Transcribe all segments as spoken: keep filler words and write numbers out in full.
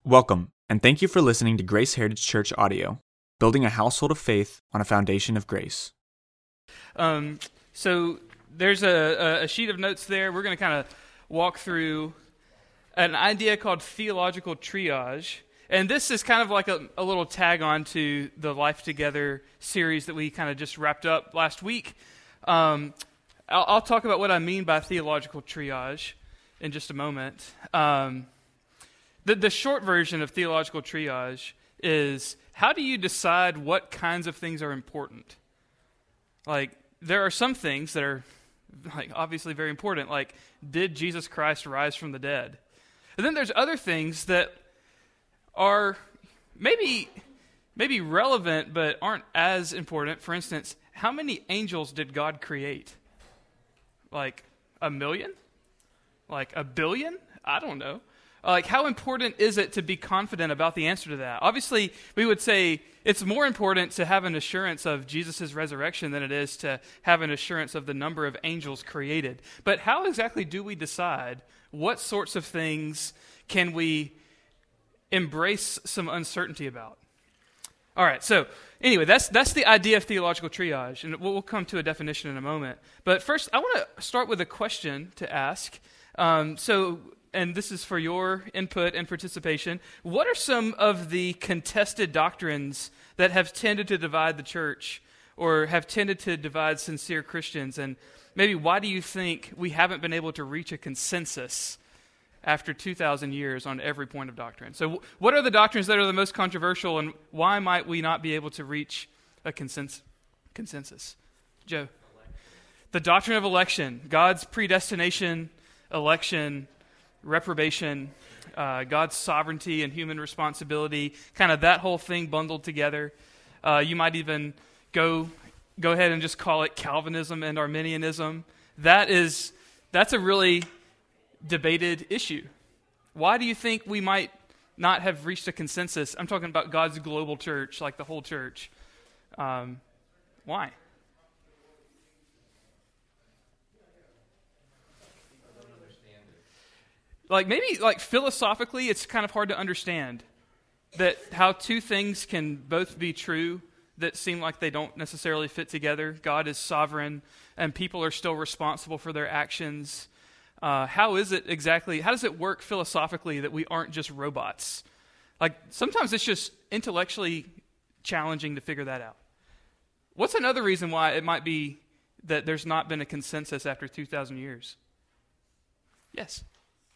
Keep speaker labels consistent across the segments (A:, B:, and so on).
A: Welcome, and thank you for listening to Grace Heritage Church Audio, building a household of faith on a foundation of grace.
B: Um, so there's a, a sheet of notes there. We're going to kind of walk through an idea called theological triage. And this is kind of like a, a little tag on to the Life Together series that we kind of just wrapped up last week. Um, I'll, I'll talk about what I mean by theological triage in just a moment. Um, the, the short version of theological triage is, how do you decide what kinds of things are important? Like, there are some things that are like obviously very important, like, did Jesus Christ rise from the dead? And then there's other things that are maybe maybe relevant but aren't as important. For instance, how many angels did God create? Like a million? Like a billion? I don't know. Like, how important is it to be confident about the answer to that? Obviously, we would say it's more important to have an assurance of Jesus' resurrection than it is to have an assurance of the number of angels created. But how exactly do we decide what sorts of things can we embrace some uncertainty about? All right, so anyway, that's that's the idea of theological triage, and we'll, we'll come to a definition in a moment. But first, I want to start with a question to ask. Um, so, and this is for your input and participation. What are some of the contested doctrines that have tended to divide the church or have tended to divide sincere Christians? And maybe why do you think we haven't been able to reach a consensus after two thousand years on every point of doctrine? So what are the doctrines that are the most controversial, and why might we not be able to reach a consens- consensus? Joe? The doctrine of election, God's predestination, election, reprobation, uh, God's sovereignty and human responsibility, kind of that whole thing bundled together. Uh, you might even go go ahead and just call it Calvinism and Arminianism. That is, that's a really debated issue. Why do you think we might not have reached a consensus? I'm talking about God's global church, like the whole church. Um, why? Like, maybe, like, philosophically, it's kind of hard to understand that how two things can both be true that seem like they don't necessarily fit together. God is sovereign, and people are still responsible for their actions. Uh, how is it exactly, how does it work philosophically that we aren't just robots? Like, sometimes it's just intellectually challenging to figure that out. What's another reason why it might be that there's not been a consensus after two thousand years? Yes?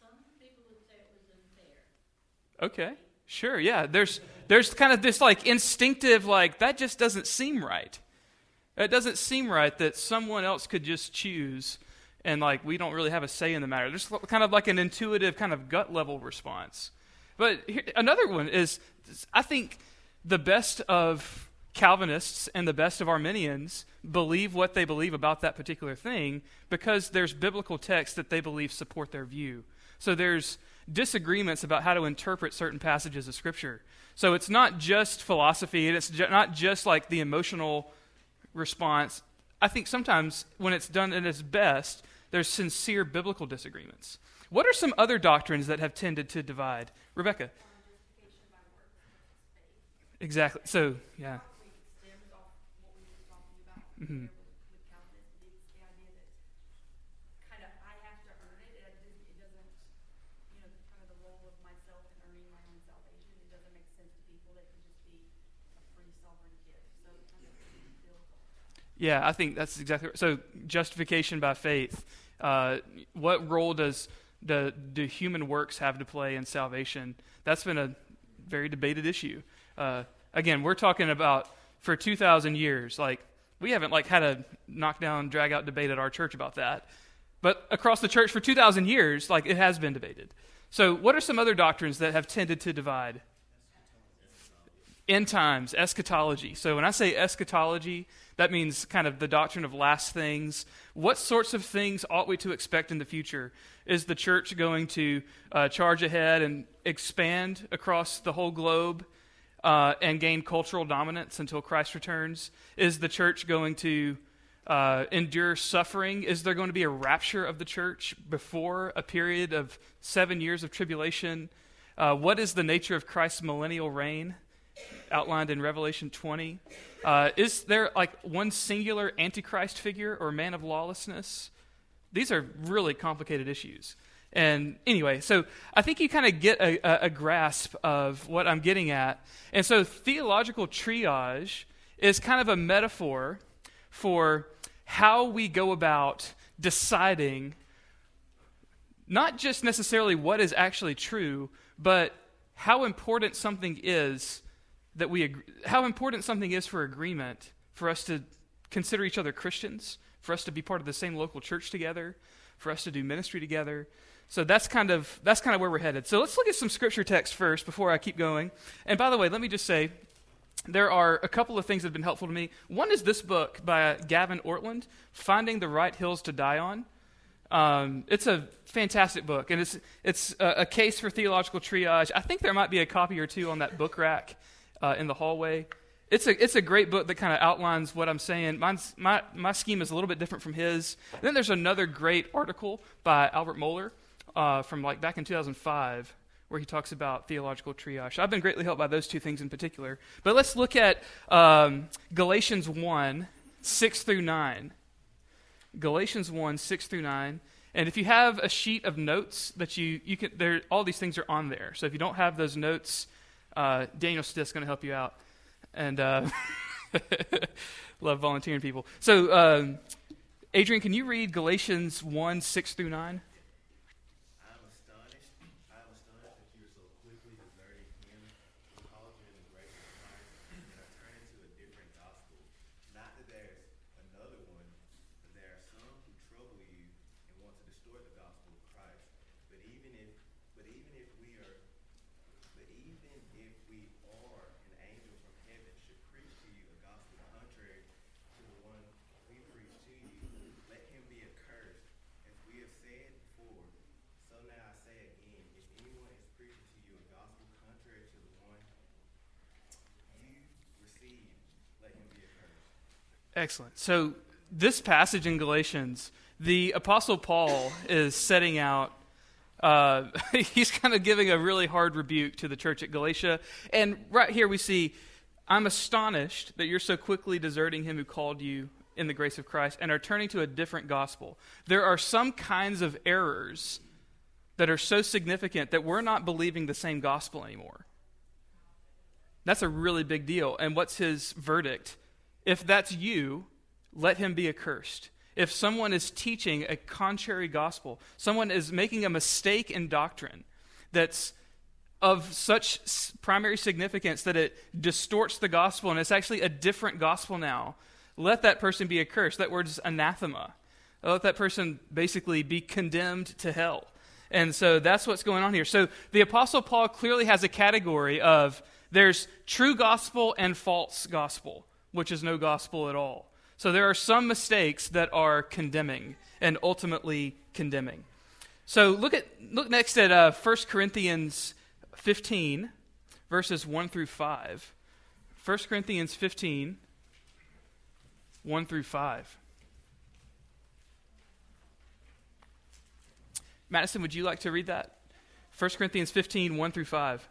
B: Okay, sure, yeah. There's there's kind of this like instinctive, like, that just doesn't seem right. It doesn't seem right that someone else could just choose and, like, we don't really have a say in the matter. There's kind of like an intuitive kind of gut level response. But here, another one is, I think the best of Calvinists and the best of Arminians believe what they believe about that particular thing because there's biblical texts that they believe support their view. So there's disagreements about how to interpret certain passages of Scripture. So it's not just philosophy, and it's ju- not just like the emotional response. I think sometimes when it's done at its best, there's sincere biblical disagreements. What are some other doctrines that have tended to divide? Rebecca? Exactly. So, yeah. Mm-hmm. Yeah, I think that's exactly right. So, justification by faith. Uh, what role does the do human works have to play in salvation? That's been a very debated issue. Uh, again, we're talking about for two thousand years. Like, we haven't like had a knockdown, drag out debate at our church about that. But across the church for two thousand years, like, it has been debated. So, what are some other doctrines that have tended to divide? End times, eschatology. So when I say eschatology, that means kind of the doctrine of last things. What sorts of things ought we to expect in the future? Is the church going to uh, charge ahead and expand across the whole globe uh, and gain cultural dominance until Christ returns? Is the church going to uh, endure suffering? Is there going to be a rapture of the church before a period of seven years of tribulation? Uh, what is the nature of Christ's millennial reign, outlined in Revelation twenty? Uh, is there like one singular Antichrist figure or man of lawlessness? These are really complicated issues. And anyway, so I think you kind of get a, a, a grasp of what I'm getting at. And so theological triage is kind of a metaphor for how we go about deciding not just necessarily what is actually true, but how important something is that we agree, how important something is for agreement, for us to consider each other Christians, for us to be part of the same local church together, for us to do ministry together. So that's kind of that's kind of where we're headed. So let's look at some scripture text first before I keep going. And by the way, let me just say, there are a couple of things that have been helpful to me. One is this book by Gavin Ortland, Finding the Right Hills to Die On. Um, it's a fantastic book, and it's it's a, a case for theological triage. I think there might be a copy or two on that book rack uh, in the hallway. It's a it's a great book that kind of outlines what I'm saying. Mine's, my my scheme is a little bit different from his. And then there's another great article by Albert Mohler uh, from like back in two thousand five, where he talks about theological triage. I've been greatly helped by those two things in particular. But let's look at um, Galatians one, six through nine. Galatians one, six through nine. And if you have a sheet of notes that you, you can, there, all these things are on there. So if you don't have those notes, uh, Daniel Stith's going to help you out. And uh, love volunteering people. So, um, Adrian, can you read Galatians one, six through nine? Excellent. So this passage in Galatians, the Apostle Paul is setting out, uh, he's kind of giving a really hard rebuke to the church at Galatia. And right here we see, I'm astonished that you're so quickly deserting him who called you in the grace of Christ and are turning to a different gospel. There are some kinds of errors that are so significant that we're not believing the same gospel anymore. That's a really big deal. And what's his verdict? If that's you, let him be accursed. If someone is teaching a contrary gospel, someone is making a mistake in doctrine that's of such primary significance that it distorts the gospel and it's actually a different gospel now, let that person be accursed. That word is anathema. Let that person basically be condemned to hell. And so that's what's going on here. So the Apostle Paul clearly has a category of there's true gospel and false gospel, which is no gospel at all. So there are some mistakes that are condemning and ultimately condemning. So look at look next at uh, First Corinthians fifteen, verses one through five. First Corinthians fifteen, one through five. Madison, would you like to read that? First Corinthians fifteen, one through five.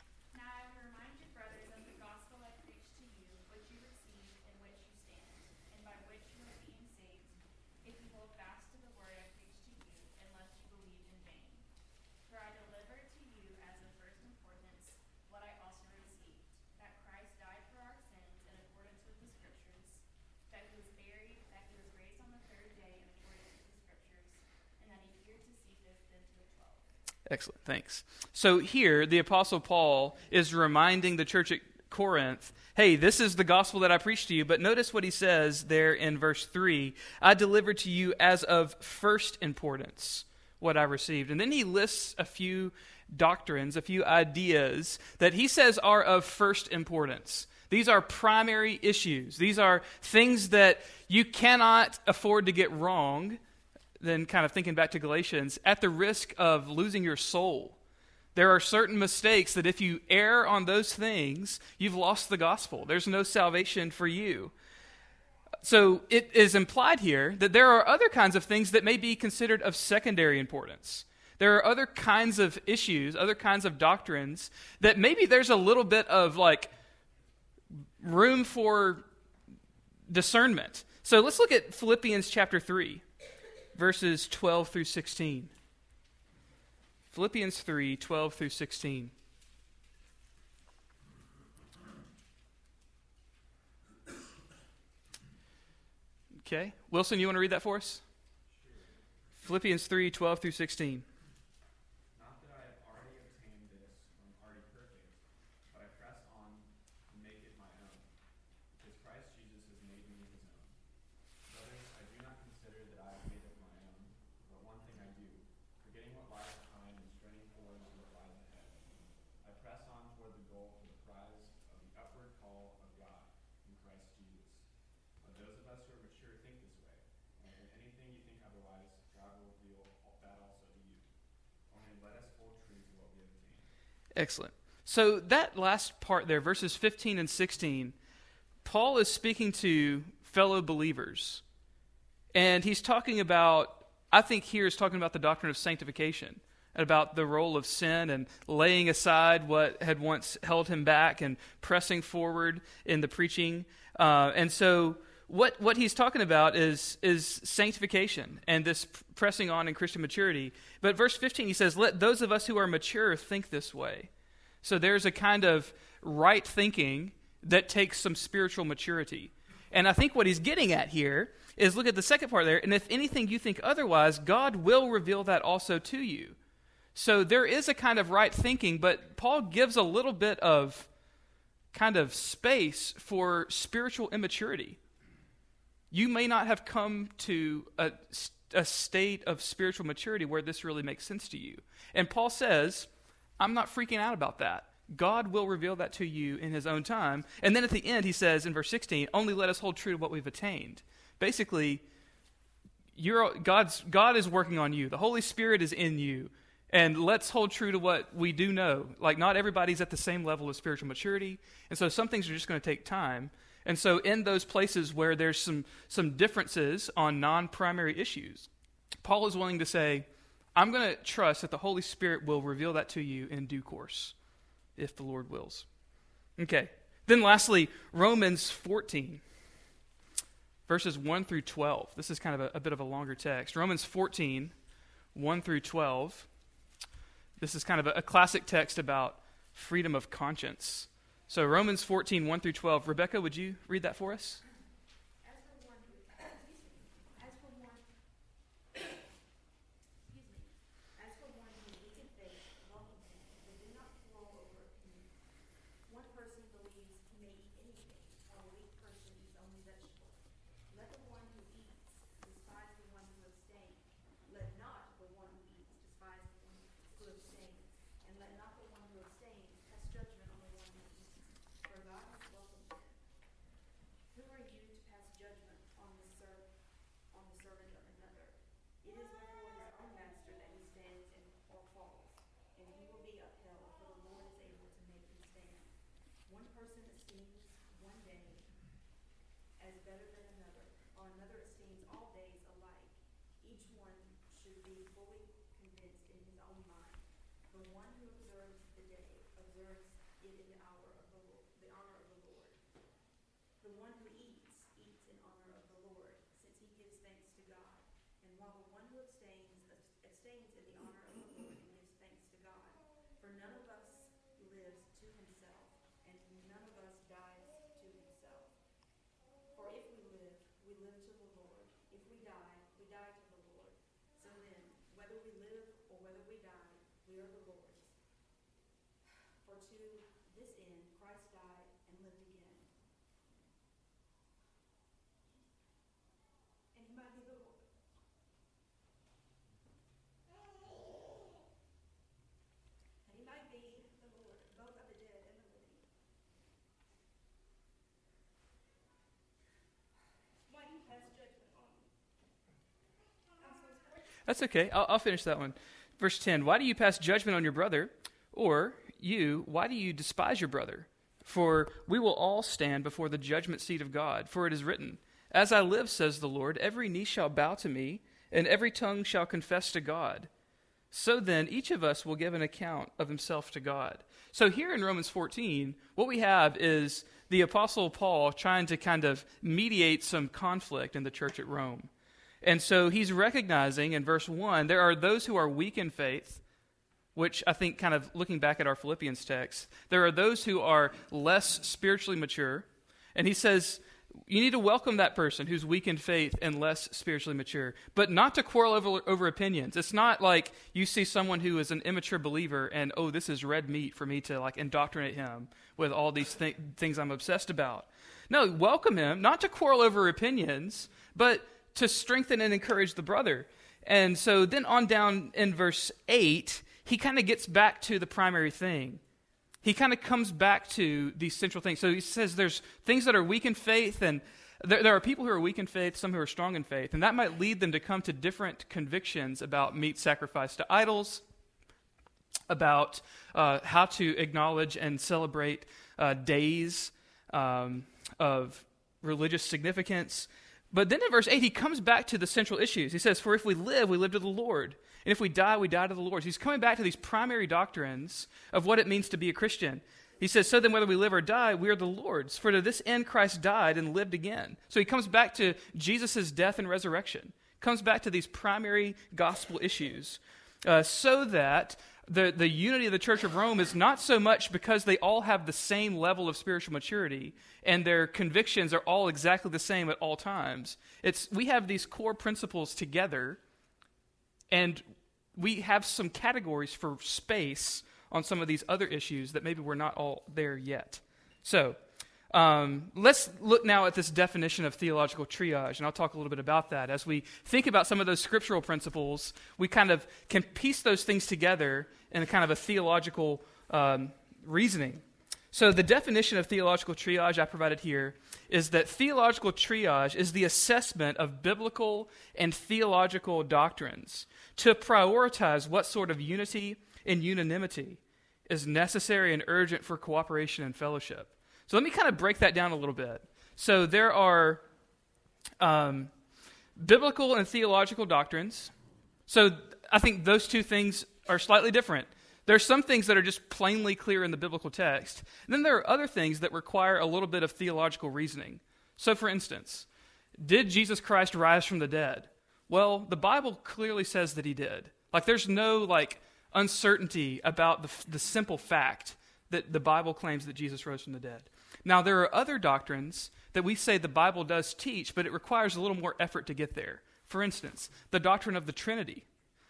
B: Excellent, thanks. So here, the Apostle Paul is reminding the church at Corinth, hey, this is the gospel that I preached to you, but notice what he says there in verse three, I delivered to you as of first importance what I received. And then he lists a few doctrines, a few ideas that he says are of first importance. These are primary issues. These are things that you cannot afford to get wrong. Then kind of thinking back to Galatians, at the risk of losing your soul. There are certain mistakes that if you err on those things, you've lost the gospel. There's no salvation for you. So it is implied here that there are other kinds of things that may be considered of secondary importance. there are other kinds of issues, other kinds of doctrines that maybe there's a little bit of like room for discernment. So let's look at Philippians chapter three, verses twelve through sixteen. Philippians three, twelve through sixteen. Okay. Wilson, you want to read that for us? Sure. Philippians three, twelve through sixteen.
C: Not that I have already obtained this or am already perfect, but I press on to make it my own, because Christ Jesus has made me his own. Brothers, I do not consider that I have made it my own, but one thing I do, forgetting what lies behind and straining forward to what lies ahead. I press on toward the goal for the prize of the upward call of God in Christ Jesus. Let those of us who are mature think this way, and if in anything you think otherwise, God will reveal that also to you. Only let us hold true to what we have attained.
B: Excellent. So that last part there, verses fifteen and sixteen, Paul is speaking to fellow believers. And he's talking about, I think here is talking about the doctrine of sanctification, about the role of sin and laying aside what had once held him back and pressing forward in the preaching. Uh, and so what what he's talking about is, is sanctification and this pressing on in Christian maturity. But verse fifteen, he says, let those of us who are mature think this way. So there's a kind of right thinking that takes some spiritual maturity. And I think what he's getting at here is, look at the second part there, and if anything you think otherwise, God will reveal that also to you. So there is a kind of right thinking, but Paul gives a little bit of kind of space for spiritual immaturity. You may not have come to a, a state of spiritual maturity where this really makes sense to you. And Paul says, I'm not freaking out about that. God will reveal that to you in his own time. And then at the end, he says in verse sixteen, only let us hold true to what we've attained. Basically, you're, God's, God is working on you. The Holy Spirit is in you. And let's hold true to what we do know. Like, not everybody's at the same level of spiritual maturity. And so some things are just going to take time. And so in those places where there's some, some differences on non-primary issues, Paul is willing to say, I'm going to trust that the Holy Spirit will reveal that to you in due course, if the Lord wills. Okay. Then lastly, Romans fourteen, verses one through twelve. This is kind of a, a bit of a longer text. Romans fourteen, one through twelve. This is kind of a, a classic text about freedom of conscience. So Romans fourteen, one through twelve. Rebecca, would you read that for us?
D: As for one who, excuse me, as for one, excuse me, as for one who leads in faith, welcome him, but do not quarrel over opinions. One person believes he may eat anything, while a weak person eats only vegetables. Let the one who eats despise the one who abstains. Let not the one who eats despise the one who abstains. And let not the one who abstains pass judgment on the one who eats, for God has welcomed him. Who are you to pass judgment on the serv- on the servant of another? It is before his own master that he stands and or falls, and he will be upheld, for the Lord is able to make him stand. One person esteems one day as better than another, while another esteems all days alike. Each one should be fully convinced in his own mind. The one who observes the day observes it in the hour of the Lord, the honor of the Lord. The one who eats, eats in honor of the Lord, since he gives thanks to God. And while the one who abstains, abstains in the honor of the Lord and gives thanks to God. For none of us lives to himself, and none of us dies to himself. For if we live, we live to the Lord. If we die, we die to the Lord. So then, whether we live or whether we die, we are the Lord's. For to this end Christ died and lived again. And he might be the Lord. And he might be the Lord, both of the dead and the living. Why do you pass judgment on me? I'm so sorry.
B: That's okay. I'll, I'll finish that one. Verse ten, why do you pass judgment on your brother? Or you, why do you despise your brother? For we will all stand before the judgment seat of God. For it is written, as I live, says the Lord, every knee shall bow to me, and every tongue shall confess to God. So then, each of us will give an account of himself to God. So here in Romans fourteen, what we have is the Apostle Paul trying to kind of mediate some conflict in the church at Rome. And so he's recognizing in verse one, there are those who are weak in faith, which I think kind of looking back at our Philippians text, there are those who are less spiritually mature. And he says, you need to welcome that person who's weak in faith and less spiritually mature, but not to quarrel over, over opinions. It's not like you see someone who is an immature believer and, oh, this is red meat for me to like indoctrinate him with all these th- things I'm obsessed about. No, welcome him, not to quarrel over opinions, but to strengthen and encourage the brother. And so then on down in verse eight, he kind of gets back to the primary thing. He kind of comes back to these central things. So he says there's things that are weak in faith, and there, there are people who are weak in faith, some who are strong in faith, and that might lead them to come to different convictions about meat sacrificed to idols, about uh, how to acknowledge and celebrate uh, days um, of religious significance. But then in verse eight, he comes back to the central issues. He says, for if we live, we live to the Lord. And if we die, we die to the Lord. So he's coming back to these primary doctrines of what it means to be a Christian. He says, so then whether we live or die, we are the Lord's. For to this end Christ died and lived again. So he comes back to Jesus' death and resurrection. Comes back to these primary gospel issues. Uh, so that the, the unity of the Church of Rome is not so much because they all have the same level of spiritual maturity and their convictions are all exactly the same at all times. It's we have these core principles together, and we have some categories for space on some of these other issues that maybe we're not all there yet. So um, let's look now at this definition of theological triage, and I'll talk a little bit about that. As we think about some of those scriptural principles, we kind of can piece those things together in a kind of a theological um, reasoning. So the definition of theological triage I provided here is that theological triage is the assessment of biblical and theological doctrines to prioritize what sort of unity and unanimity is necessary and urgent for cooperation and fellowship. So let me kind of break that down a little bit. So there are um, biblical and theological doctrines. So I think those two things are slightly different. There are some things that are just plainly clear in the biblical text. And then there are other things that require a little bit of theological reasoning. So for instance, did Jesus Christ rise from the dead? Well, the Bible clearly says that he did. Like there's no like uncertainty about the, the simple fact that the Bible claims that Jesus rose from the dead. Now there are other doctrines that we say the Bible does teach, but it requires a little more effort to get there. For instance, the doctrine of the Trinity.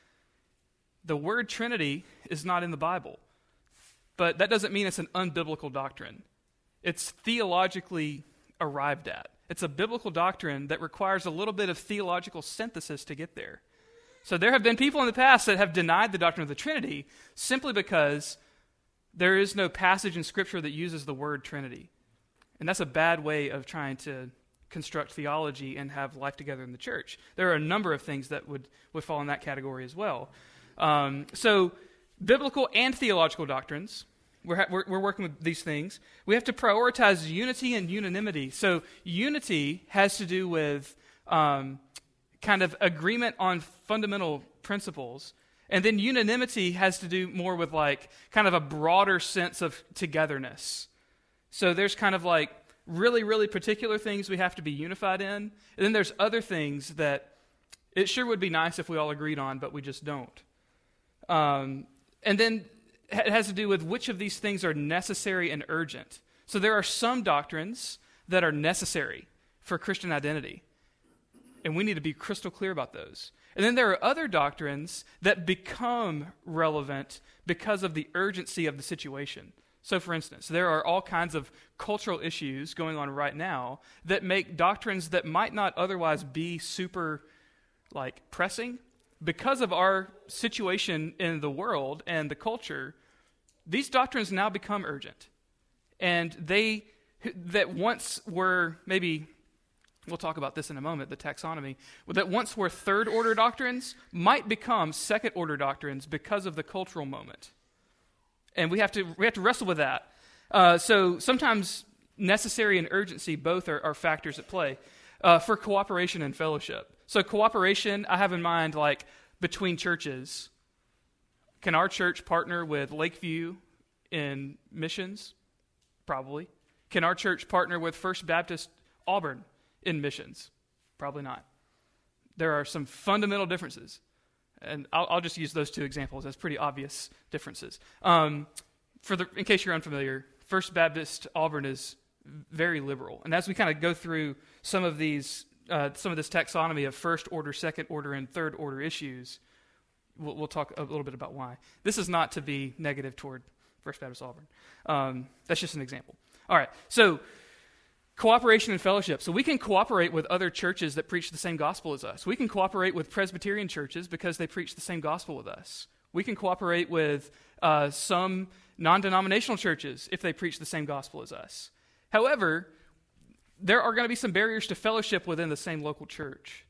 B: The word Trinity is not in the Bible, but that doesn't mean it's an unbiblical doctrine. It's theologically arrived at. It's a biblical doctrine that requires a little bit of theological synthesis to get there. So there have been people in the past that have denied the doctrine of the Trinity simply because there is no passage in Scripture that uses the word Trinity. And that's a bad way of trying to construct theology and have life together in the church. There are a number of things that would, would fall in that category as well. Um, so biblical and theological doctrines, we're, ha- we're, we're working with these things. We have to prioritize unity and unanimity. So unity has to do with um, kind of agreement on fundamental principles. And then unanimity has to do more with like kind of a broader sense of togetherness. So there's kind of like really, really particular things we have to be unified in. And then there's other things that it sure would be nice if we all agreed on, but we just don't. Um, and then it has to do with which of these things are necessary and urgent. So there are some doctrines that are necessary for Christian identity, and we need to be crystal clear about those. And then there are other doctrines that become relevant because of the urgency of the situation. So for instance, there are all kinds of cultural issues going on right now that make doctrines that might not otherwise be super like pressing, because of our situation in the world and the culture, these doctrines now become urgent. And they, that once were maybe, we'll talk about this in a moment, the taxonomy, that once were third order doctrines might become second order doctrines because of the cultural moment. And we have to, we have to wrestle with that. Uh, so sometimes necessary and urgency both are, are factors at play uh, for cooperation and fellowship. So cooperation, I have in mind like between churches. Can our church partner with Lakeview in missions? Probably. Can our church partner with First Baptist Auburn in missions? Probably not. There are some fundamental differences. And I'll, I'll just use those two examples as pretty obvious differences. Um, for the, in case you're unfamiliar, First Baptist Auburn is very liberal. And as we kind of go through some of these, uh, some of this taxonomy of first order, second order, and third order issues, we'll, we'll talk a little bit about why. This is not to be negative toward First Baptist Auburn. Um, that's just an example. All right, so cooperation and fellowship. So we can cooperate with other churches that preach the same gospel as us. We can cooperate with Presbyterian churches because they preach the same gospel with us. We can cooperate with uh, some non-denominational churches if they preach the same gospel as us. However, there are going to be some barriers to fellowship within the same local church,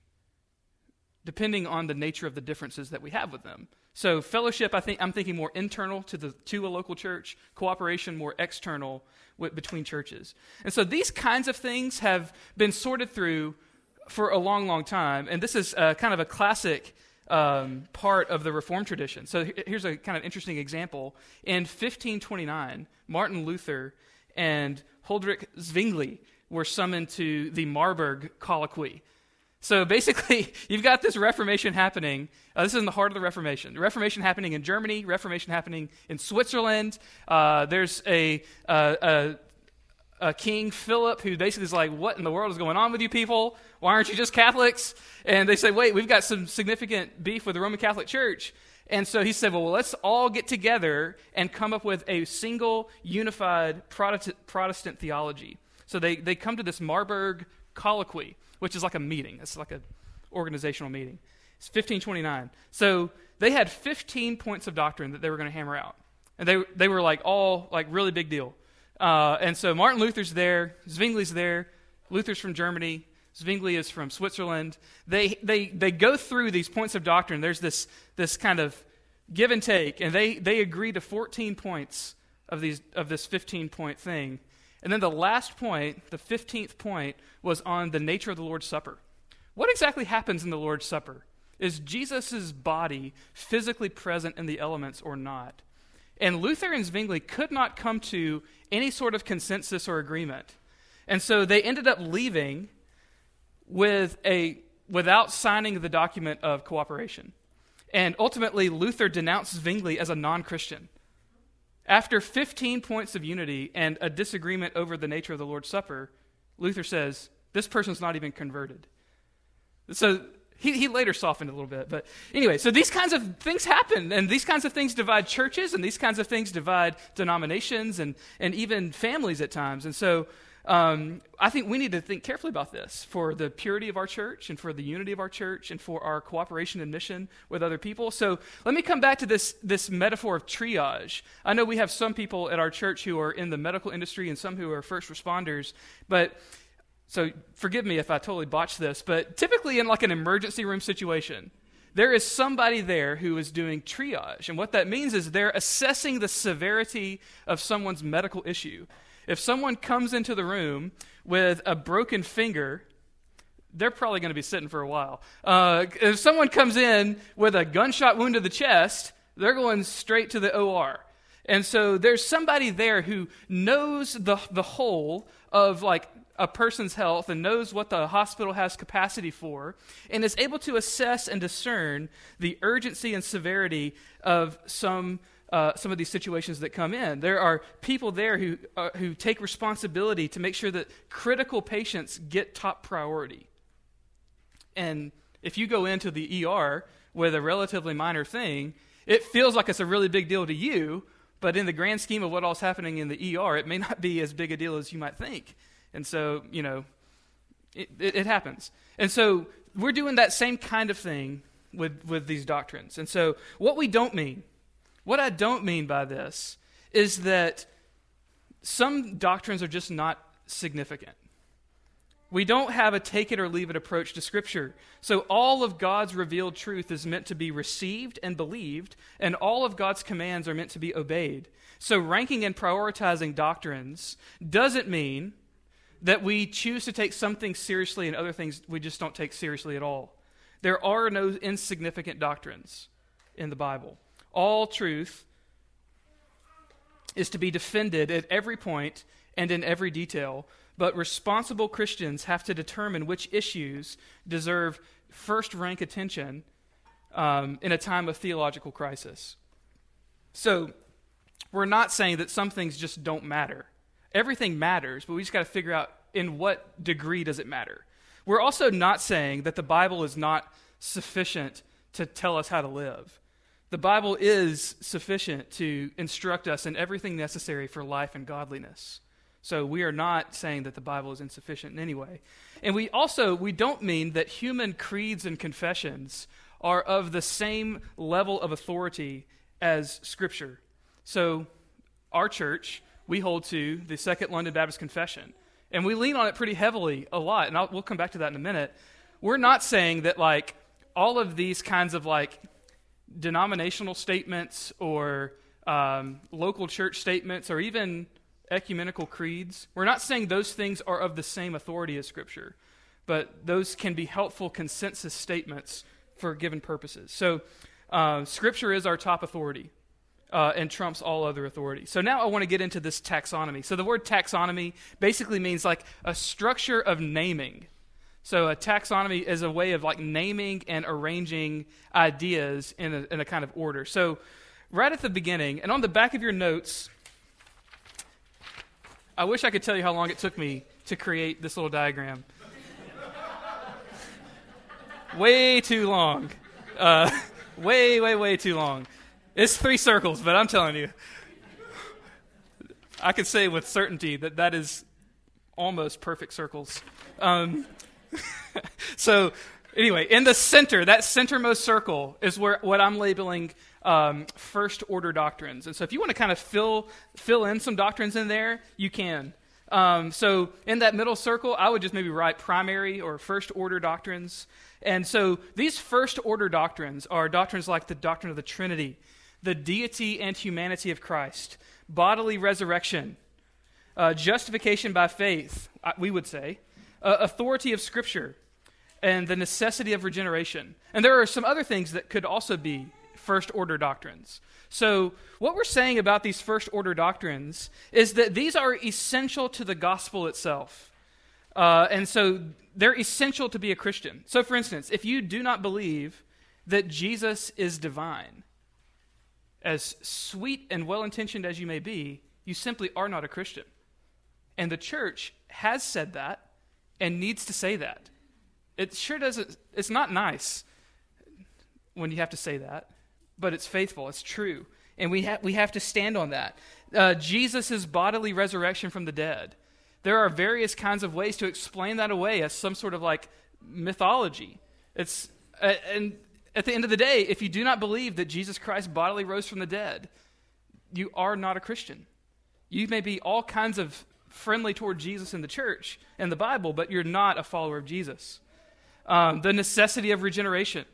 B: depending on the nature of the differences that we have with them. So fellowship, I think I'm thinking more internal to the to a local church. Cooperation, more external with, between churches. And so these kinds of things have been sorted through for a long, long time. And this is uh, kind of a classic um, part of the Reformed tradition. So here's a kind of interesting example. In fifteen twenty-nine, Martin Luther and Huldrych Zwingli were summoned to the Marburg Colloquy. So basically, you've got this Reformation happening. Uh, this is in the heart of the Reformation. The Reformation happening in Germany, Reformation happening in Switzerland. Uh, there's a, uh, a, a King Philip who basically is like, what in the world is going on with you people? Why aren't you just Catholics? And they say, wait, we've got some significant beef with the Roman Catholic Church. And so he said, well, well let's all get together and come up with a single, unified Protestant, Protestant theology. So they, they come to this Marburg Colloquy, which is like a meeting. It's like an organizational meeting. It's fifteen twenty-nine. So they had fifteen points of doctrine that they were going to hammer out. And they they were like all like really big deal. Uh, and so Martin Luther's there. Zwingli's there. Luther's from Germany. Zwingli is from Switzerland. They they they go through these points of doctrine. There's this this kind of give and take. And they, they agree to fourteen points of these of this fifteen-point thing. And then the last point, the fifteenth point, was on the nature of the Lord's Supper. What exactly happens in the Lord's Supper? Is Jesus' body physically present in the elements or not? And Luther and Zwingli could not come to any sort of consensus or agreement. And so they ended up leaving with a without signing the document of cooperation. And ultimately, Luther denounced Zwingli as a non-Christian. After fifteen points of unity and a disagreement over the nature of the Lord's Supper, Luther says, this person's not even converted. So he, he later softened a little bit. But anyway, so these kinds of things happen, and these kinds of things divide churches, and these kinds of things divide denominations and, and even families at times. And so um, I think we need to think carefully about this for the purity of our church and for the unity of our church and for our cooperation and mission with other people. So let me come back to this, this metaphor of triage. I know we have some people at our church who are in the medical industry and some who are first responders, but so forgive me if I totally botched this, but typically in like an emergency room situation, there is somebody there who is doing triage. And what that means is they're assessing the severity of someone's medical issue. If someone comes into the room with a broken finger, they're probably going to be sitting for a while. Uh, if someone comes in with a gunshot wound to the chest, they're going straight to the O R. And so there's somebody there who knows the the whole of like a person's health and knows what the hospital has capacity for and is able to assess and discern the urgency and severity of some Uh, some of these situations that come in. There are people there who uh, who take responsibility to make sure that critical patients get top priority. And if you go into the E R with a relatively minor thing, it feels like it's a really big deal to you, but in the grand scheme of what all's happening in the E R, it may not be as big a deal as you might think. And so, you know, it, it, it happens. And so we're doing that same kind of thing with, with these doctrines. And so what we don't mean What I don't mean by this is that some doctrines are just not significant. We don't have a take it or leave it approach to Scripture. So all of God's revealed truth is meant to be received and believed, and all of God's commands are meant to be obeyed. So ranking and prioritizing doctrines doesn't mean that we choose to take some things seriously and other things we just don't take seriously at all. There are no insignificant doctrines in the Bible. All truth is to be defended at every point and in every detail, but responsible Christians have to determine which issues deserve first-rank attention um, in a time of theological crisis. So, we're not saying that some things just don't matter. Everything matters, but we just got to figure out in what degree does it matter. We're also not saying that the Bible is not sufficient to tell us how to live. The Bible is sufficient to instruct us in everything necessary for life and godliness. So we are not saying that the Bible is insufficient in any way. And we also, we don't mean that human creeds and confessions are of the same level of authority as Scripture. So our church, we hold to the Second London Baptist Confession. And we lean on it pretty heavily a lot, and I'll, we'll come back to that in a minute. We're not saying that, like, all of these kinds of, like, denominational statements or um, local church statements or even ecumenical creeds, we're not saying those things are of the same authority as Scripture, but those can be helpful consensus statements for given purposes. So uh, Scripture is our top authority. Uh, and trumps all other authority. So now I want to get into this taxonomy. So the word taxonomy basically means like a structure of naming. So a taxonomy is a way of like naming and arranging ideas in a, in a kind of order. So right at the beginning, and on the back of your notes, I wish I could tell you how long it took me to create this little diagram. Way too long. Uh, way, way, way too long. It's three circles, but I'm telling you, I can say with certainty that that is almost perfect circles. Um, so anyway, in the center, that centermost circle is where what I'm labeling um, first-order doctrines. And so if you want to kind of fill fill in some doctrines in there, you can. Um, so in that middle circle, I would just maybe write primary or first-order doctrines. And so these first-order doctrines are doctrines like the doctrine of the Trinity, the deity and humanity of Christ, bodily resurrection, uh, justification by faith, we would say, uh, authority of Scripture, and the necessity of regeneration. And there are some other things that could also be first-order doctrines. So what we're saying about these first-order doctrines is that these are essential to the gospel itself. Uh, and so they're essential to be a Christian. So for instance, if you do not believe that Jesus is divine, as sweet and well-intentioned as you may be, you simply are not a Christian. And the church has said that and needs to say that. It sure doesn't, it's not nice when you have to say that, but it's faithful, it's true. And we, ha- we have to stand on that. Uh, Jesus' bodily resurrection from the dead. There are various kinds of ways to explain that away as some sort of like mythology. It's, uh, and at the end of the day, if you do not believe that Jesus Christ bodily rose from the dead, you are not a Christian. You may be all kinds of friendly toward Jesus in the church and the Bible, but you're not a follower of Jesus. Um, the necessity of regeneration.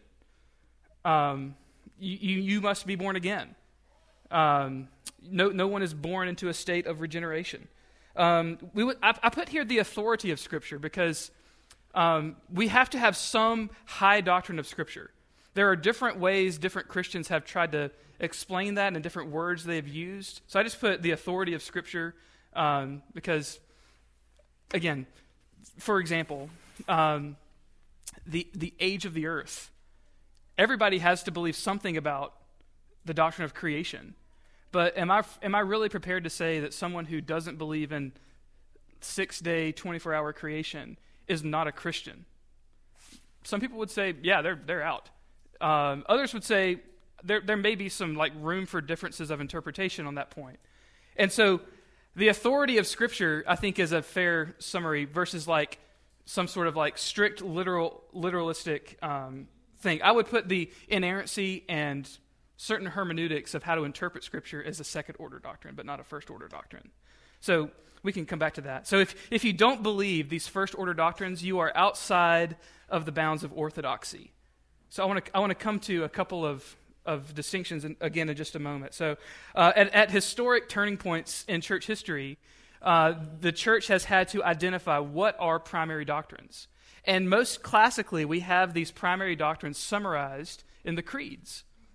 B: Um, you, you, you must be born again. Um, no, no one is born into a state of regeneration. Um, we would, I, I put here the authority of Scripture because um, we have to have some high doctrine of Scripture. There are different ways different Christians have tried to explain that and different words they've used. So I just put the authority of Scripture um, because, again, for example, um, the the age of the earth. Everybody has to believe something about the doctrine of creation. But am I am I really prepared to say that someone who doesn't believe in six-day, twenty-four hour creation is not a Christian? Some people would say, yeah, they're they're out. Um, others would say there there may be some like room for differences of interpretation on that point. And so the authority of Scripture, I think, is a fair summary versus like some sort of like strict literal literalistic um, thing. I would put the inerrancy and certain hermeneutics of how to interpret Scripture as a second-order doctrine, but not a first-order doctrine. So we can come back to that. So if, if you don't believe these first-order doctrines, you are outside of the bounds of orthodoxy. So I want to I want to come to a couple of, of distinctions, in, again, in just a moment. So uh, at, at historic turning points in church history, uh, the church has had to identify what are primary doctrines. And most classically, we have these primary doctrines summarized in the creeds.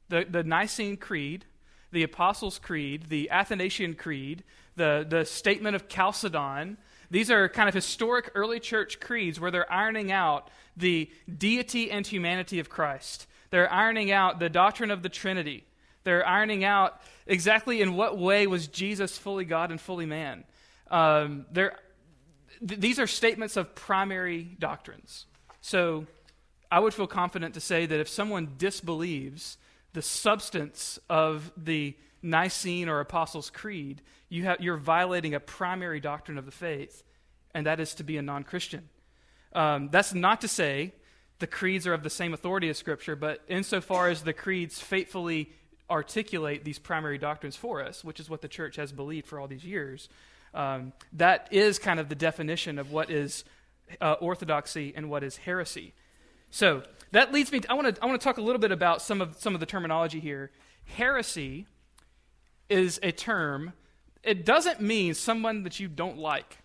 B: The, the Nicene Creed, the Apostles' Creed, the Athanasian Creed, the, the Statement of Chalcedon, these are kind of historic early church creeds where they're ironing out the deity and humanity of Christ. They're ironing out the doctrine of the Trinity. They're ironing out exactly in what way was Jesus fully God and fully man. Um, they're, th- these are statements of primary doctrines. So I would feel confident to say that if someone disbelieves the substance of the Nicene or Apostles' Creed, you have, you're violating a primary doctrine of the faith, and that is to be a non-Christian. Um, that's not to say the creeds are of the same authority as Scripture, but insofar as the creeds faithfully articulate these primary doctrines for us, which is what the church has believed for all these years, um, that is kind of the definition of what is uh, orthodoxy and what is heresy. So that leads me to, I want to I want to talk a little bit about some of some of the terminology here. Heresy is a term. It doesn't mean someone that you don't like.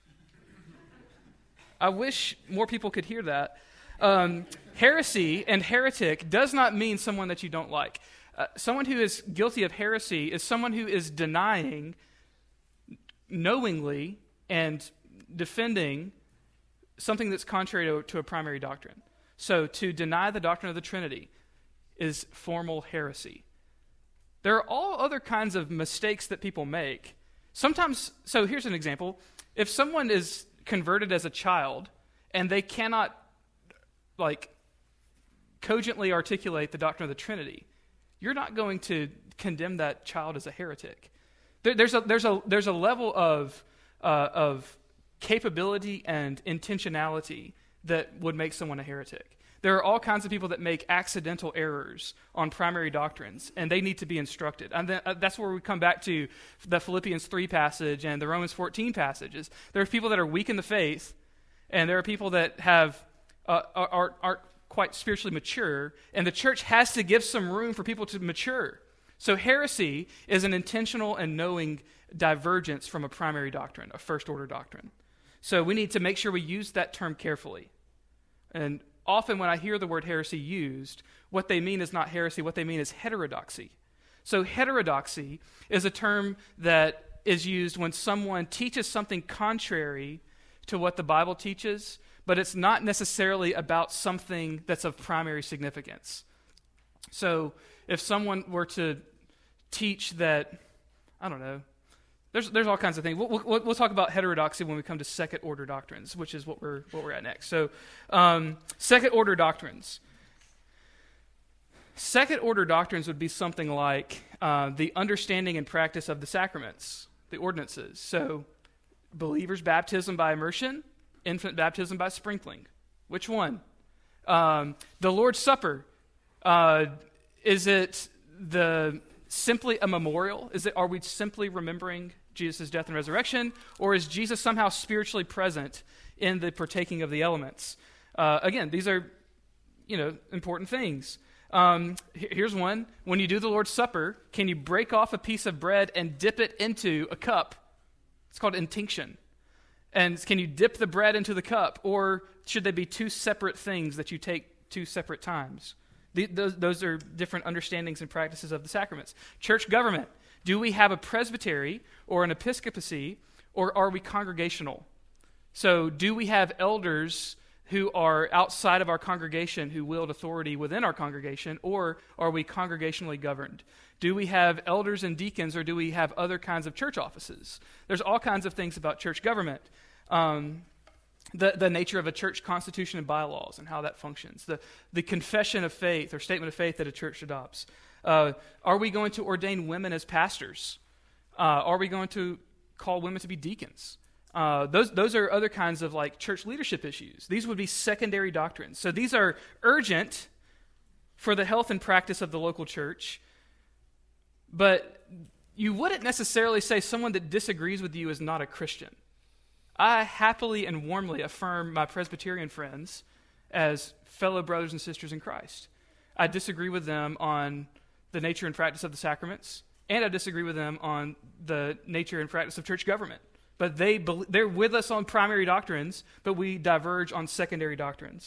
B: I wish more people could hear that. Um, heresy and heretic does not mean someone that you don't like. Uh, someone who is guilty of heresy is someone who is denying knowingly and defending something that's contrary to, to a primary doctrine. So to deny the doctrine of the Trinity is formal heresy. There are all other kinds of mistakes that people make. Sometimes, so here's an example. If someone is converted as a child and they cannot, like, cogently articulate the doctrine of the Trinity, you're not going to condemn that child as a heretic. There, there's a there's a there's a level of uh, of capability and intentionality that would make someone a heretic. There are all kinds of people that make accidental errors on primary doctrines, and they need to be instructed. And then, uh, that's where we come back to the Philippians three passage and the Romans fourteen passages. There are people that are weak in the faith, and there are people that have uh, are, aren't quite spiritually mature, and the church has to give some room for people to mature. So heresy is an intentional and knowing divergence from a primary doctrine, a first-order doctrine. So we need to make sure we use that term carefully. And often when I hear the word heresy used, what they mean is not heresy, what they mean is heterodoxy. So heterodoxy is a term that is used when someone teaches something contrary to what the Bible teaches, but it's not necessarily about something that's of primary significance. So if someone were to teach that, I don't know, There's there's all kinds of things. We'll, we'll, we'll talk about heterodoxy when we come to second order doctrines, which is what we're what we're at next. So, um, second order doctrines. Second order doctrines would be something like uh, the understanding and practice of the sacraments, the ordinances. So, believers' baptism by immersion, infant baptism by sprinkling. Which one? Um, the Lord's Supper. Uh, is it the simply a memorial? Is it? Are we simply remembering Jesus' death and resurrection, or is Jesus somehow spiritually present in the partaking of the elements? Uh, again, these are, you know, important things. Um, here's one. When you do the Lord's Supper, can you break off a piece of bread and dip it into a cup? It's called intinction. And can you dip the bread into the cup, or should they be two separate things that you take two separate times? The, those, those are different understandings and practices of the sacraments. Church government. Do we have a presbytery or an episcopacy, or are we congregational? So do we have elders who are outside of our congregation who wield authority within our congregation, or are we congregationally governed? Do we have elders and deacons, or do we have other kinds of church offices? There's all kinds of things about church government. Um, The, the nature of a church constitution and bylaws and how that functions. The, the confession of faith or statement of faith that a church adopts. Uh, are we going to ordain women as pastors? Uh, are we going to call women to be deacons? Uh, those those are other kinds of like church leadership issues. These would be secondary doctrines. So these are urgent for the health and practice of the local church, but you wouldn't necessarily say someone that disagrees with you is not a Christian. I happily and warmly affirm my Presbyterian friends as fellow brothers and sisters in Christ. I disagree with them on the nature and practice of the sacraments, and I disagree with them on the nature and practice of church government. But they they're with us on primary doctrines, but we diverge on secondary doctrines.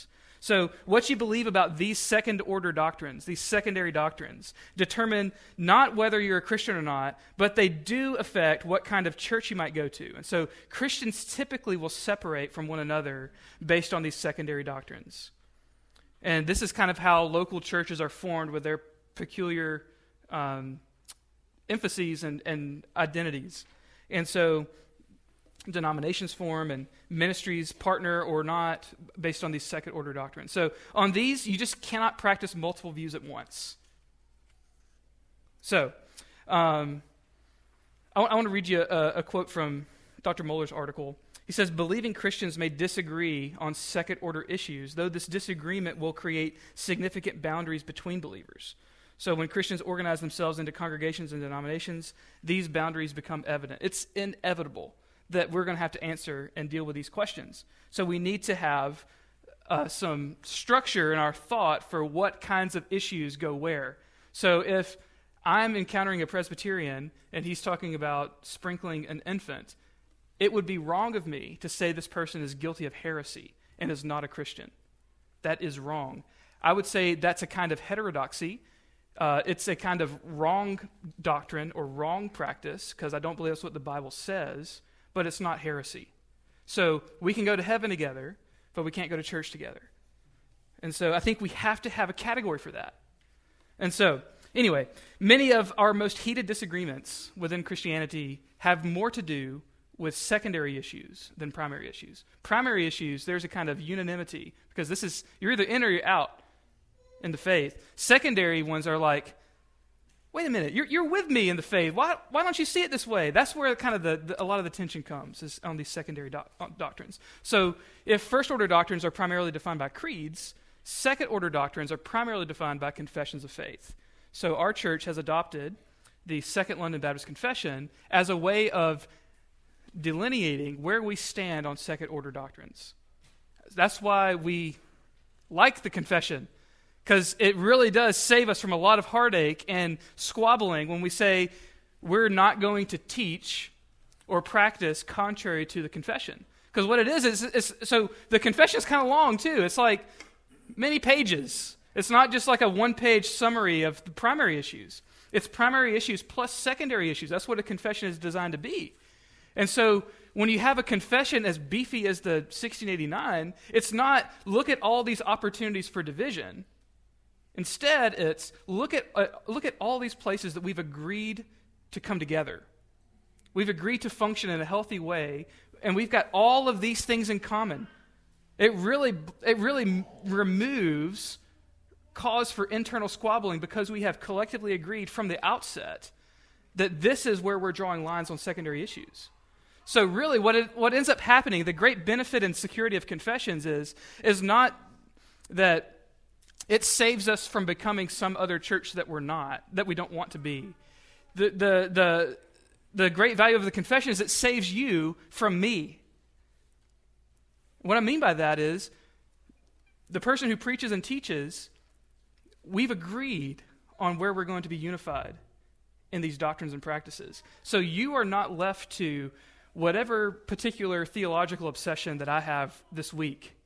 B: So what you believe about these second-order doctrines, these secondary doctrines, determine not whether you're a Christian or not, but they do affect what kind of church you might go to. And so Christians typically will separate from one another based on these secondary doctrines. And this is kind of how local churches are formed with their peculiar um, emphases and, and identities. And so denominations form and ministries partner or not based on these second-order doctrines. So on these, you just cannot practice multiple views at once. So um, I, w- I want to read you a, a quote from Doctor Muller's article. He says, believing Christians may disagree on second-order issues, though this disagreement will create significant boundaries between believers. So when Christians organize themselves into congregations and denominations, these boundaries become evident. It's inevitable that we're going to have to answer and deal with these questions. So we need to have uh, some structure in our thought for what kinds of issues go where. So if I'm encountering a Presbyterian and he's talking about sprinkling an infant, it would be wrong of me to say this person is guilty of heresy and is not a Christian. That is wrong. I would say that's a kind of heterodoxy. Uh, it's a kind of wrong doctrine or wrong practice, because I don't believe that's what the Bible says, but it's not heresy. So we can go to heaven together, but we can't go to church together. And so I think we have to have a category for that. And so, anyway, many of our most heated disagreements within Christianity have more to do with secondary issues than primary issues. Primary issues, there's a kind of unanimity, because this is, you're either in or you're out in the faith. Secondary ones are like, wait a minute, you're, you're with me in the faith. Why, why don't you see it this way? That's where kind of the, the, a lot of the tension comes, is on these secondary doc, doctrines. So if first-order doctrines are primarily defined by creeds, second-order doctrines are primarily defined by confessions of faith. So our church has adopted the Second London Baptist Confession as a way of delineating where we stand on second-order doctrines. That's why we like the confession, because it really does save us from a lot of heartache and squabbling when we say we're not going to teach or practice contrary to the confession. Because what it is, is, is so the confession is kind of long too. It's like many pages. It's not just like a one-page summary of the primary issues. It's primary issues plus secondary issues. That's what a confession is designed to be. And so when you have a confession as beefy as the sixteen eighty-nine, it's not look at all these opportunities for division. Instead, it's look at uh, look at all these places that we've agreed to come together. We've agreed to function in a healthy way, and we've got all of these things in common. It really it really removes cause for internal squabbling, because we have collectively agreed from the outset that this is where we're drawing lines on secondary issues. So really what it, what ends up happening, the great benefit and security of confessions is, is not that it saves us from becoming some other church that we're not, that we don't want to be. The, the, the, the great value of the confession is it saves you from me. What I mean by that is the person who preaches and teaches, we've agreed on where we're going to be unified in these doctrines and practices. So you are not left to whatever particular theological obsession that I have this week.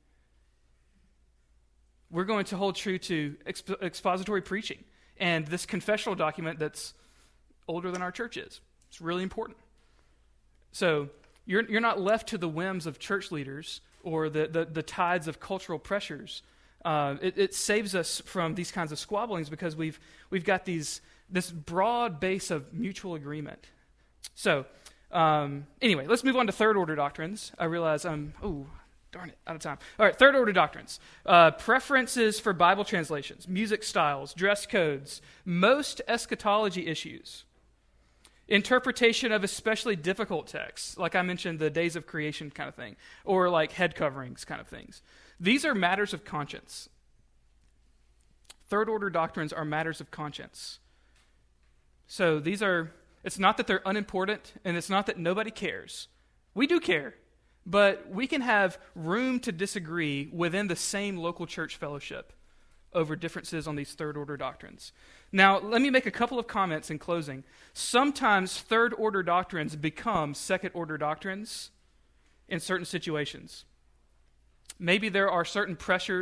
B: We're going to hold true to exp- expository preaching and this confessional document that's older than our church is. It's really important. So you're you're not left to the whims of church leaders or the, the, the tides of cultural pressures. Uh, it, it saves us from these kinds of squabblings because we've we've got these this broad base of mutual agreement. So um, anyway, let's move on to third order doctrines. I realize I'm oh darn it out of time. All right, third order doctrines: uh, preferences for Bible translations, music styles, dress codes, most eschatology issues, interpretation of especially difficult texts, like I mentioned, the days of creation kind of thing, or like head coverings kind of things. These are matters of conscience. Third order doctrines are matters of conscience. So these are, it's not that they're unimportant, and it's not that nobody cares. We do care, but we can have room to disagree within the same local church fellowship over differences on these third order doctrines. Now, let me make a couple of comments in closing. Sometimes third order doctrines become second order doctrines in certain situations. Maybe there are certain pressures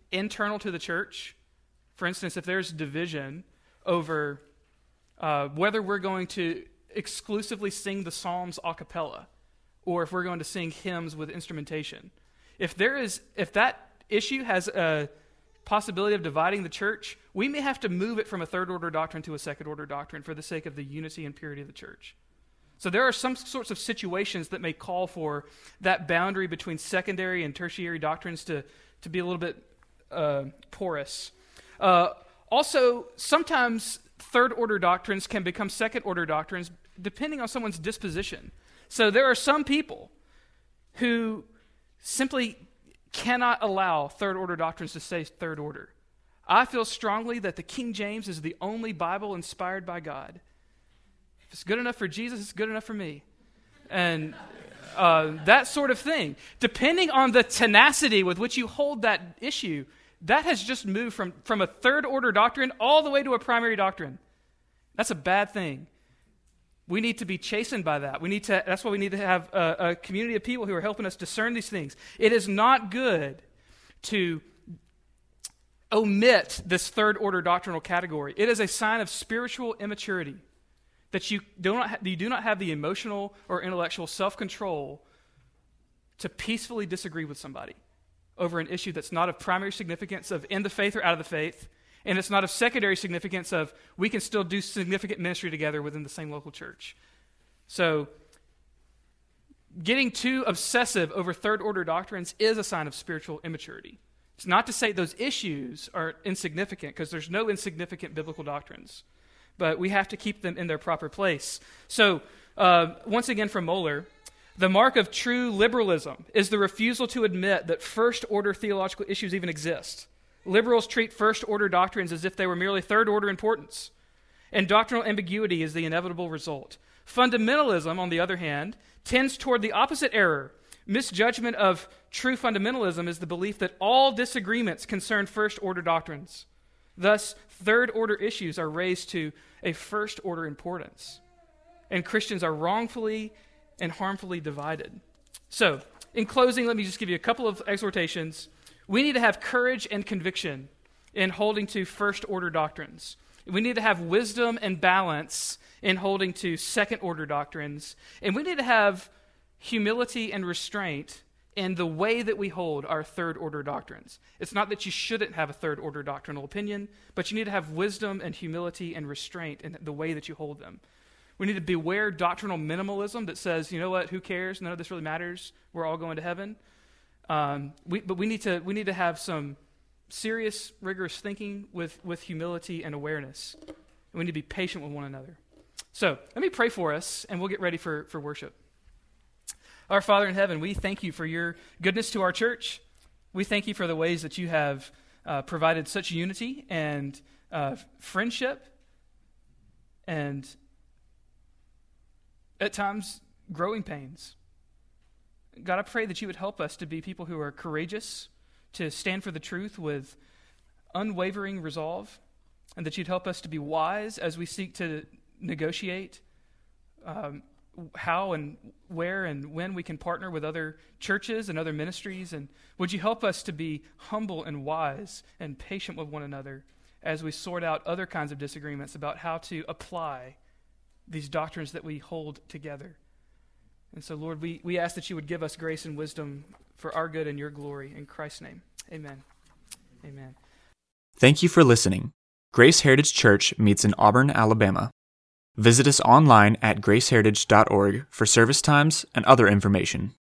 B: internal to the church. For instance, if there's division over uh, whether we're going to exclusively sing the Psalms a cappella, or if we're going to sing hymns with instrumentation. If there is, if that issue has a possibility of dividing the church, we may have to move it from a third order doctrine to a second order doctrine for the sake of the unity and purity of the church. So there are some sorts of situations that may call for that boundary between secondary and tertiary doctrines to, to be a little bit uh, porous. Uh, also, sometimes third order doctrines can become second order doctrines depending on someone's disposition. So there are some people who simply cannot allow third order doctrines to stay third order. I feel strongly that the King James is the only Bible inspired by God. If it's good enough for Jesus, it's good enough for me. And uh, that sort of thing. Depending on the tenacity with which you hold that issue, that has just moved from, from a third order doctrine all the way to a primary doctrine. That's a bad thing. We need to be chastened by that. We need to. That's why we need to have a, a community of people who are helping us discern these things. It is not good to omit this third order doctrinal category. It is a sign of spiritual immaturity that you do not ha- you do not have the emotional or intellectual self-control to peacefully disagree with somebody over an issue that's not of primary significance of in the faith or out of the faith. And it's not of secondary significance of we can still do significant ministry together within the same local church. So getting too obsessive over third order doctrines is a sign of spiritual immaturity. It's not to say those issues are insignificant, because there's no insignificant biblical doctrines. But we have to keep them in their proper place. So uh, once again from Mohler, the mark of true liberalism is the refusal to admit that first order theological issues even exist. Liberals treat first-order doctrines as if they were merely third-order importance, and doctrinal ambiguity is the inevitable result. Fundamentalism, on the other hand, tends toward the opposite error. Misjudgment of true fundamentalism is the belief that all disagreements concern first-order doctrines. Thus, third-order issues are raised to a first-order importance, and Christians are wrongfully and harmfully divided. So, in closing, let me just give you a couple of exhortations. We need to have courage and conviction in holding to first-order doctrines. We need to have wisdom and balance in holding to second-order doctrines. And we need to have humility and restraint in the way that we hold our third-order doctrines. It's not that you shouldn't have a third-order doctrinal opinion, but you need to have wisdom and humility and restraint in the way that you hold them. We need to beware doctrinal minimalism that says, you know what, who cares? None of this really matters. We're all going to heaven. Um, we, but we need to we need to have some serious, rigorous thinking with, with humility and awareness. And we need to be patient with one another. So let me pray for us, and we'll get ready for, for worship. Our Father in heaven, we thank you for your goodness to our church. We thank you for the ways that you have uh, provided such unity and uh, friendship, and at times growing pains. God, I pray that you would help us to be people who are courageous, to stand for the truth with unwavering resolve, and that you'd help us to be wise as we seek to negotiate um, how and where and when we can partner with other churches and other ministries. And would you help us to be humble and wise and patient with one another as we sort out other kinds of disagreements about how to apply these doctrines that we hold together. And so, Lord, we, we ask that you would give us grace and wisdom for our good and your glory. In Christ's name, amen. Amen.
A: Thank you for listening. Grace Heritage Church meets in Auburn, Alabama. Visit us online at grace heritage dot org for service times and other information.